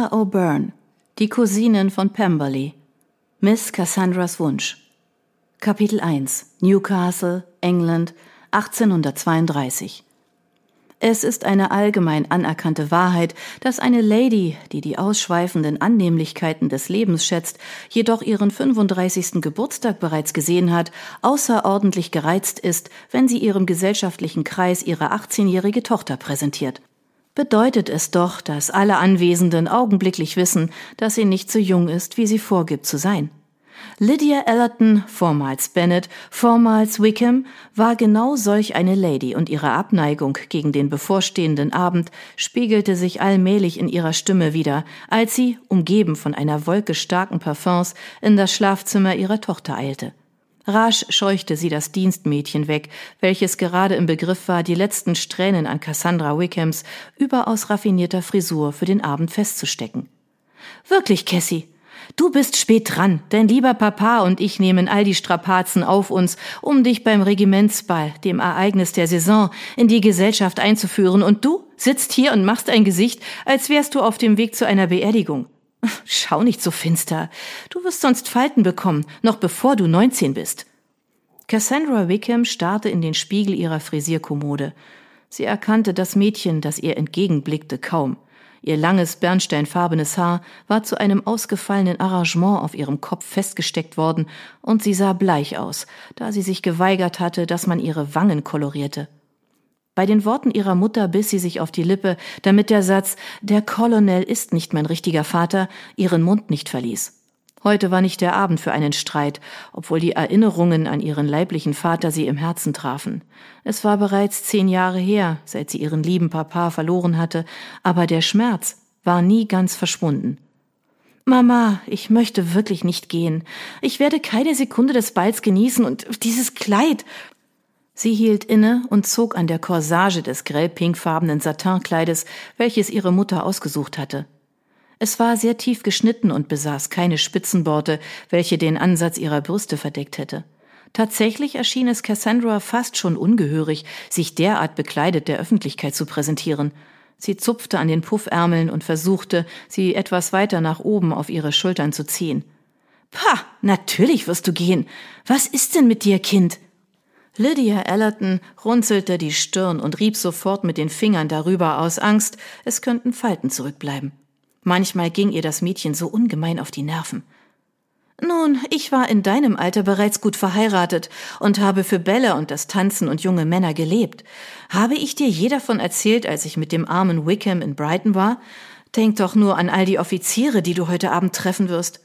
Ella O'Byrne, die Cousinen von Pemberley. Miss Cassandras Wunsch. Kapitel 1. Newcastle, England, 1832. Es ist eine allgemein anerkannte Wahrheit, dass eine Lady, die die ausschweifenden Annehmlichkeiten des Lebens schätzt, jedoch ihren 35. Geburtstag bereits gesehen hat, außerordentlich gereizt ist, wenn sie ihrem gesellschaftlichen Kreis ihre 18-jährige Tochter präsentiert. Bedeutet es doch, dass alle Anwesenden augenblicklich wissen, dass sie nicht so jung ist, wie sie vorgibt zu sein. Lydia Ellerton, vormals Bennet, vormals Wickham, war genau solch eine Lady, und ihre Abneigung gegen den bevorstehenden Abend spiegelte sich allmählich in ihrer Stimme wider, als sie, umgeben von einer Wolke starken Parfums, in das Schlafzimmer ihrer Tochter eilte. Rasch scheuchte sie das Dienstmädchen weg, welches gerade im Begriff war, die letzten Strähnen an Cassandra Wickhams überaus raffinierter Frisur für den Abend festzustecken. »Wirklich, Cassie, du bist spät dran, dein lieber Papa und ich nehmen all die Strapazen auf uns, um dich beim Regimentsball, dem Ereignis der Saison, in die Gesellschaft einzuführen, und du sitzt hier und machst ein Gesicht, als wärst du auf dem Weg zu einer Beerdigung. Schau nicht so finster, du wirst sonst Falten bekommen, noch bevor du 19 bist.« Cassandra Wickham starrte in den Spiegel ihrer Frisierkommode. Sie erkannte das Mädchen, das ihr entgegenblickte, kaum. Ihr langes, bernsteinfarbenes Haar war zu einem ausgefallenen Arrangement auf ihrem Kopf festgesteckt worden, und sie sah bleich aus, da sie sich geweigert hatte, dass man ihre Wangen kolorierte. Bei den Worten ihrer Mutter biss sie sich auf die Lippe, damit der Satz »Der Colonel ist nicht mein richtiger Vater« ihren Mund nicht verließ. Heute war nicht der Abend für einen Streit, obwohl die Erinnerungen an ihren leiblichen Vater sie im Herzen trafen. Es war bereits 10 Jahre her, seit sie ihren lieben Papa verloren hatte, aber der Schmerz war nie ganz verschwunden. »Mama, ich möchte wirklich nicht gehen. Ich werde keine Sekunde des Balls genießen, und dieses Kleid...« Sie hielt inne und zog an der Corsage des grell-pinkfarbenen Satinkleides, welches ihre Mutter ausgesucht hatte. Es war sehr tief geschnitten und besaß keine Spitzenborte, welche den Ansatz ihrer Brüste verdeckt hätte. Tatsächlich erschien es Cassandra fast schon ungehörig, sich derart bekleidet der Öffentlichkeit zu präsentieren. Sie zupfte an den Puffärmeln und versuchte, sie etwas weiter nach oben auf ihre Schultern zu ziehen. »Pah, natürlich wirst du gehen. Was ist denn mit dir, Kind?« Lydia Ellerton runzelte die Stirn und rieb sofort mit den Fingern darüber aus Angst, es könnten Falten zurückbleiben. Manchmal ging ihr das Mädchen so ungemein auf die Nerven. »Nun, ich war in deinem Alter bereits gut verheiratet und habe für Bälle und das Tanzen und junge Männer gelebt. Habe ich dir je davon erzählt, als ich mit dem armen Wickham in Brighton war? Denk doch nur an all die Offiziere, die du heute Abend treffen wirst.«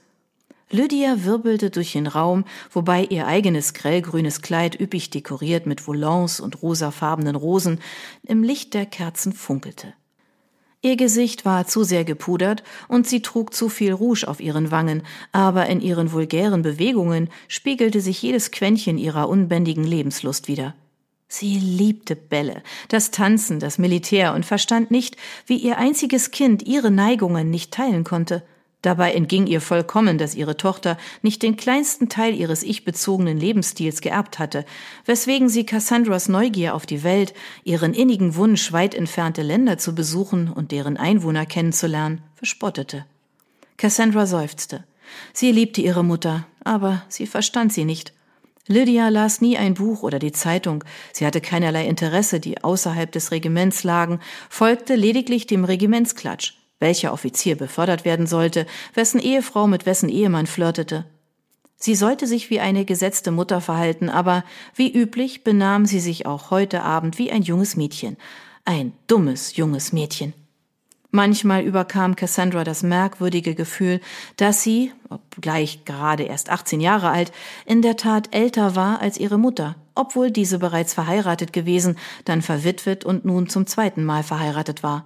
Lydia wirbelte durch den Raum, wobei ihr eigenes grellgrünes Kleid üppig dekoriert mit Volants und rosafarbenen Rosen im Licht der Kerzen funkelte. Ihr Gesicht war zu sehr gepudert und sie trug zu viel Rouge auf ihren Wangen, aber in ihren vulgären Bewegungen spiegelte sich jedes Quäntchen ihrer unbändigen Lebenslust wider. Sie liebte Bälle, das Tanzen, das Militär und verstand nicht, wie ihr einziges Kind ihre Neigungen nicht teilen konnte. Dabei entging ihr vollkommen, dass ihre Tochter nicht den kleinsten Teil ihres ich-bezogenen Lebensstils geerbt hatte, weswegen sie Cassandras Neugier auf die Welt, ihren innigen Wunsch, weit entfernte Länder zu besuchen und deren Einwohner kennenzulernen, verspottete. Cassandra seufzte. Sie liebte ihre Mutter, aber sie verstand sie nicht. Lydia las nie ein Buch oder die Zeitung, sie hatte keinerlei Interesse, die außerhalb des Regiments lagen, folgte lediglich dem Regimentsklatsch. Welcher Offizier befördert werden sollte, wessen Ehefrau mit wessen Ehemann flirtete. Sie sollte sich wie eine gesetzte Mutter verhalten, aber wie üblich benahm sie sich auch heute Abend wie ein junges Mädchen. Ein dummes, junges Mädchen. Manchmal überkam Cassandra das merkwürdige Gefühl, dass sie, obgleich gerade erst 18 Jahre alt, in der Tat älter war als ihre Mutter, obwohl diese bereits verheiratet gewesen, dann verwitwet und nun zum 2. Mal verheiratet war.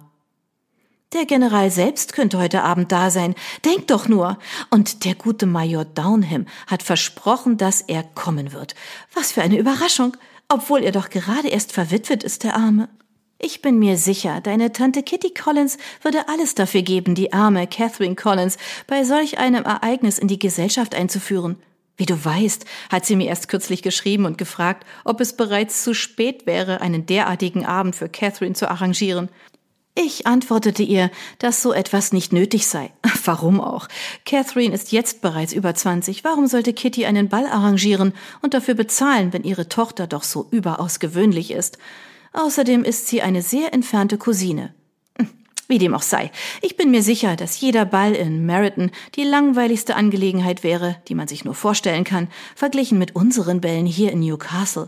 »Der General selbst könnte heute Abend da sein. Denk doch nur. Und der gute Major Downham hat versprochen, dass er kommen wird. Was für eine Überraschung, obwohl er doch gerade erst verwitwet ist, der Arme. Ich bin mir sicher, deine Tante Kitty Collins würde alles dafür geben, die arme Catherine Collins bei solch einem Ereignis in die Gesellschaft einzuführen. Wie du weißt, hat sie mir erst kürzlich geschrieben und gefragt, ob es bereits zu spät wäre, einen derartigen Abend für Catherine zu arrangieren. Ich antwortete ihr, dass so etwas nicht nötig sei. Warum auch? Catherine ist jetzt bereits über 20. Warum sollte Kitty einen Ball arrangieren und dafür bezahlen, wenn ihre Tochter doch so überaus gewöhnlich ist? Außerdem ist sie eine sehr entfernte Cousine. Wie dem auch sei, ich bin mir sicher, dass jeder Ball in Meryton die langweiligste Angelegenheit wäre, die man sich nur vorstellen kann, verglichen mit unseren Bällen hier in Newcastle.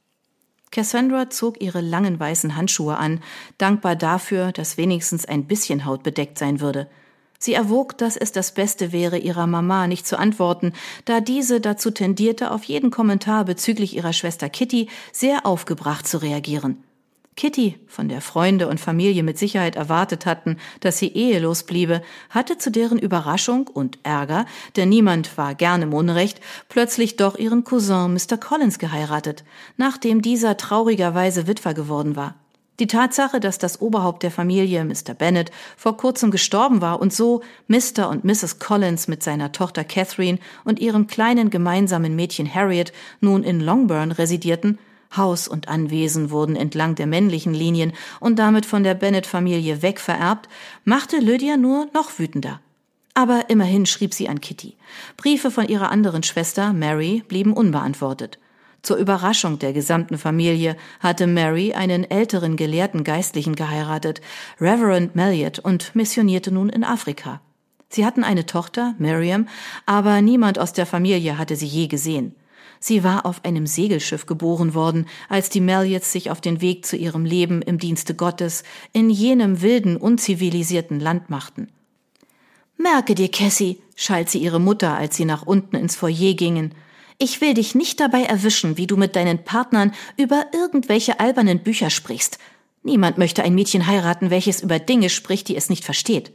Cassandra zog ihre langen weißen Handschuhe an, dankbar dafür, dass wenigstens ein bisschen Haut bedeckt sein würde. Sie erwog, dass es das Beste wäre, ihrer Mama nicht zu antworten, da diese dazu tendierte, auf jeden Kommentar bezüglich ihrer Schwester Kitty sehr aufgebracht zu reagieren. Kitty, von der Freunde und Familie mit Sicherheit erwartet hatten, dass sie ehelos bliebe, hatte zu deren Überraschung und Ärger, denn niemand war gern im Unrecht, plötzlich doch ihren Cousin Mr. Collins geheiratet, nachdem dieser traurigerweise Witwer geworden war. Die Tatsache, dass das Oberhaupt der Familie, Mr. Bennet, vor kurzem gestorben war und so Mr. und Mrs. Collins mit seiner Tochter Catherine und ihrem kleinen gemeinsamen Mädchen Harriet nun in Longbourn residierten, Haus und Anwesen wurden entlang der männlichen Linien und damit von der Bennet-Familie wegvererbt, machte Lydia nur noch wütender. Aber immerhin schrieb sie an Kitty. Briefe von ihrer anderen Schwester, Mary, blieben unbeantwortet. Zur Überraschung der gesamten Familie hatte Mary einen älteren gelehrten Geistlichen geheiratet, Reverend Melliot, und missionierte nun in Afrika. Sie hatten eine Tochter, Miriam, aber niemand aus der Familie hatte sie je gesehen. Sie war auf einem Segelschiff geboren worden, als die Melliots sich auf den Weg zu ihrem Leben im Dienste Gottes in jenem wilden, unzivilisierten Land machten. »Merke dir, Cassie«, schalt sie ihre Mutter, als sie nach unten ins Foyer gingen, »ich will dich nicht dabei erwischen, wie du mit deinen Partnern über irgendwelche albernen Bücher sprichst. Niemand möchte ein Mädchen heiraten, welches über Dinge spricht, die es nicht versteht.«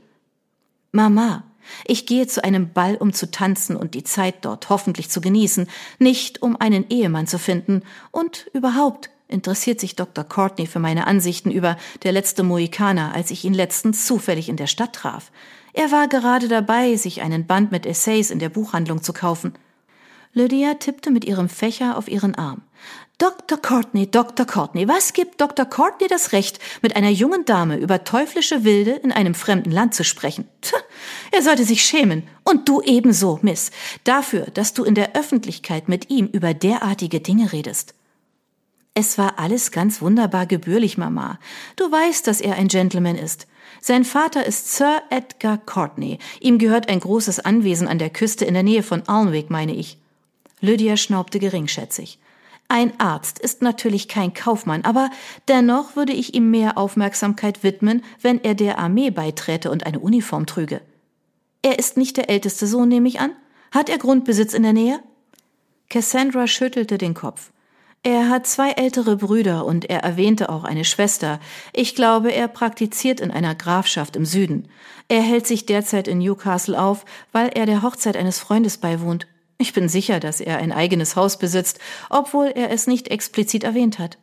»Mama, ich gehe zu einem Ball, um zu tanzen und die Zeit dort hoffentlich zu genießen, nicht um einen Ehemann zu finden. Und überhaupt interessiert sich Dr. Courtney für meine Ansichten über Der letzte Mohikaner, als ich ihn letztens zufällig in der Stadt traf. Er war gerade dabei, sich einen Band mit Essays in der Buchhandlung zu kaufen.« Lydia tippte mit ihrem Fächer auf ihren Arm. Dr. Courtney, was gibt Dr. Courtney das Recht, mit einer jungen Dame über teuflische Wilde in einem fremden Land zu sprechen? Er sollte sich schämen. Und du ebenso, Miss, dafür, dass du in der Öffentlichkeit mit ihm über derartige Dinge redest. Es war alles ganz wunderbar gebührlich, Mama. Du weißt, dass er ein Gentleman ist. Sein Vater ist Sir Edgar Courtney. Ihm gehört ein großes Anwesen an der Küste in der Nähe von Alnwick, meine ich. Lydia schnaubte geringschätzig. Ein Arzt ist natürlich kein Kaufmann, aber dennoch würde ich ihm mehr Aufmerksamkeit widmen, wenn er der Armee beiträte und eine Uniform trüge. Er ist nicht der älteste Sohn, nehme ich an? Hat er Grundbesitz in der Nähe? Cassandra schüttelte den Kopf. Er hat 2 ältere Brüder und er erwähnte auch eine Schwester. Ich glaube, er praktiziert in einer Grafschaft im Süden. Er hält sich derzeit in Newcastle auf, weil er der Hochzeit eines Freundes beiwohnt. Ich bin sicher, dass er ein eigenes Haus besitzt, obwohl er es nicht explizit erwähnt hat.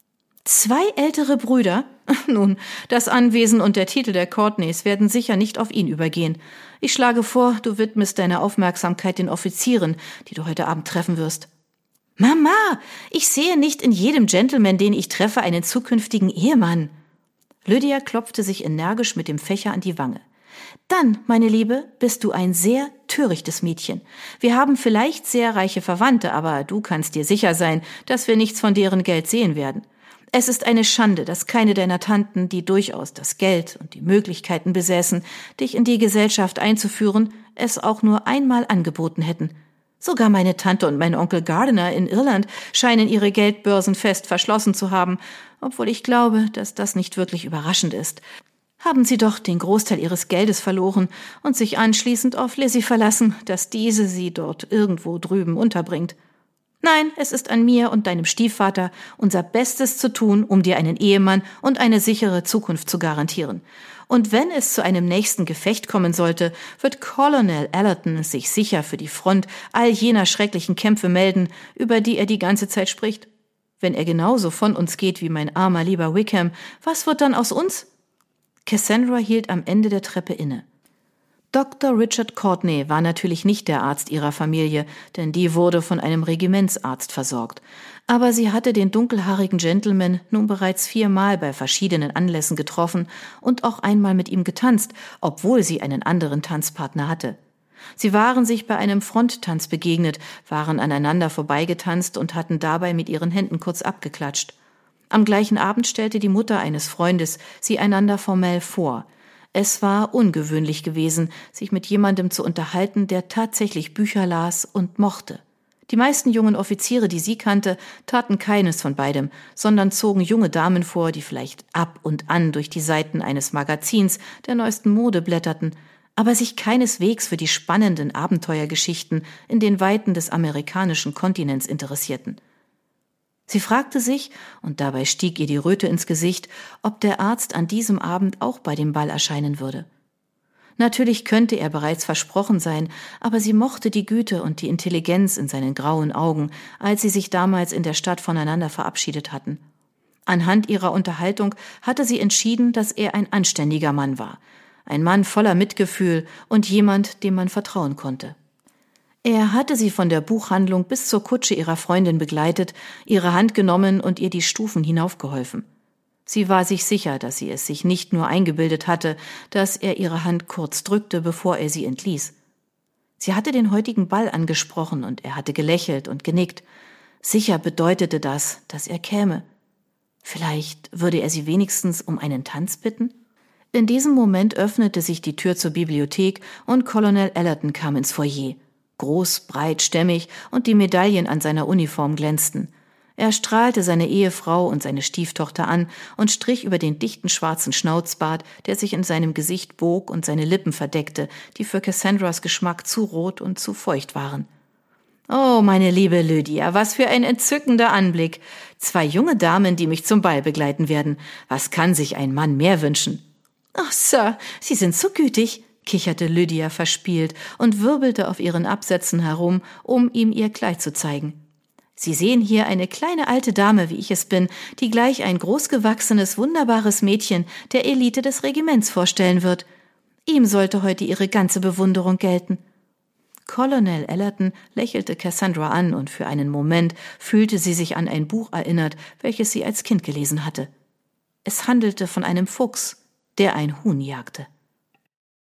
2 ältere Brüder? Nun, das Anwesen und der Titel der Courtneys werden sicher nicht auf ihn übergehen. Ich schlage vor, du widmest deine Aufmerksamkeit den Offizieren, die du heute Abend treffen wirst. Mama, ich sehe nicht in jedem Gentleman, den ich treffe, einen zukünftigen Ehemann. Lydia klopfte sich energisch mit dem Fächer an die Wange. Dann, meine Liebe, bist du ein sehr törichtes Mädchen. Wir haben vielleicht sehr reiche Verwandte, aber du kannst dir sicher sein, dass wir nichts von deren Geld sehen werden. Es ist eine Schande, dass keine deiner Tanten, die durchaus das Geld und die Möglichkeiten besäßen, dich in die Gesellschaft einzuführen, es auch nur einmal angeboten hätten. Sogar meine Tante und mein Onkel Gardiner in Irland scheinen ihre Geldbörsen fest verschlossen zu haben, obwohl ich glaube, dass das nicht wirklich überraschend ist. Haben sie doch den Großteil ihres Geldes verloren und sich anschließend auf Lizzie verlassen, dass diese sie dort irgendwo drüben unterbringt. Nein, es ist an mir und deinem Stiefvater, unser Bestes zu tun, um dir einen Ehemann und eine sichere Zukunft zu garantieren. Und wenn es zu einem nächsten Gefecht kommen sollte, wird Colonel Allerton sich sicher für die Front all jener schrecklichen Kämpfe melden, über die er die ganze Zeit spricht. Wenn er genauso von uns geht wie mein armer lieber Wickham, was wird dann aus uns? Cassandra hielt am Ende der Treppe inne. Dr. Richard Courtney war natürlich nicht der Arzt ihrer Familie, denn die wurde von einem Regimentsarzt versorgt. Aber sie hatte den dunkelhaarigen Gentleman nun bereits 4-mal bei verschiedenen Anlässen getroffen und auch einmal mit ihm getanzt, obwohl sie einen anderen Tanzpartner hatte. Sie waren sich bei einem Fronttanz begegnet, waren aneinander vorbeigetanzt und hatten dabei mit ihren Händen kurz abgeklatscht. Am gleichen Abend stellte die Mutter eines Freundes sie einander formell vor. Es war ungewöhnlich gewesen, sich mit jemandem zu unterhalten, der tatsächlich Bücher las und mochte. Die meisten jungen Offiziere, die sie kannte, taten keines von beidem, sondern zogen junge Damen vor, die vielleicht ab und an durch die Seiten eines Magazins der neuesten Mode blätterten, aber sich keineswegs für die spannenden Abenteuergeschichten in den Weiten des amerikanischen Kontinents interessierten. Sie fragte sich, und dabei stieg ihr die Röte ins Gesicht, ob der Arzt an diesem Abend auch bei dem Ball erscheinen würde. Natürlich könnte er bereits versprochen sein, aber sie mochte die Güte und die Intelligenz in seinen grauen Augen, als sie sich damals in der Stadt voneinander verabschiedet hatten. Anhand ihrer Unterhaltung hatte sie entschieden, dass er ein anständiger Mann war, ein Mann voller Mitgefühl und jemand, dem man vertrauen konnte. Er hatte sie von der Buchhandlung bis zur Kutsche ihrer Freundin begleitet, ihre Hand genommen und ihr die Stufen hinaufgeholfen. Sie war sich sicher, dass sie es sich nicht nur eingebildet hatte, dass er ihre Hand kurz drückte, bevor er sie entließ. Sie hatte den heutigen Ball angesprochen und er hatte gelächelt und genickt. Sicher bedeutete das, dass er käme. Vielleicht würde er sie wenigstens um einen Tanz bitten? In diesem Moment öffnete sich die Tür zur Bibliothek und Colonel Ellerton kam ins Foyer. Groß, breit, stämmig und die Medaillen an seiner Uniform glänzten. Er strahlte seine Ehefrau und seine Stieftochter an und strich über den dichten schwarzen Schnauzbart, der sich in seinem Gesicht bog und seine Lippen verdeckte, die für Cassandras Geschmack zu rot und zu feucht waren. »Oh, meine liebe Lydia, was für ein entzückender Anblick! 2 junge Damen, die mich zum Ball begleiten werden. Was kann sich ein Mann mehr wünschen?« »Ach, Sir, Sie sind so gütig«, kicherte Lydia verspielt und wirbelte auf ihren Absätzen herum, um ihm ihr Kleid zu zeigen. »Sie sehen hier eine kleine alte Dame, wie ich es bin, die gleich ein großgewachsenes, wunderbares Mädchen der Elite des Regiments vorstellen wird. Ihm sollte heute ihre ganze Bewunderung gelten.« Colonel Ellerton lächelte Cassandra an und für einen Moment fühlte sie sich an ein Buch erinnert, welches sie als Kind gelesen hatte. Es handelte von einem Fuchs, der ein Huhn jagte.